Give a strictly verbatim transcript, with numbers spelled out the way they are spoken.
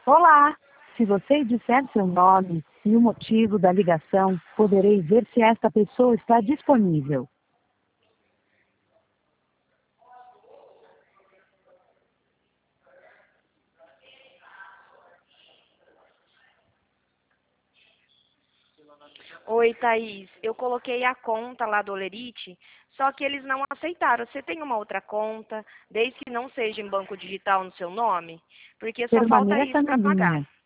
Olá! Se você disser seu nome e o motivo da ligação, poderei ver se esta pessoa está disponível. Oi, Thaís. Eu coloquei a conta lá do Olerite, só que eles não aceitaram. Você tem uma outra conta, desde que não seja em banco digital no seu nome? Porque só falta Permaneça isso na para pagar. linha.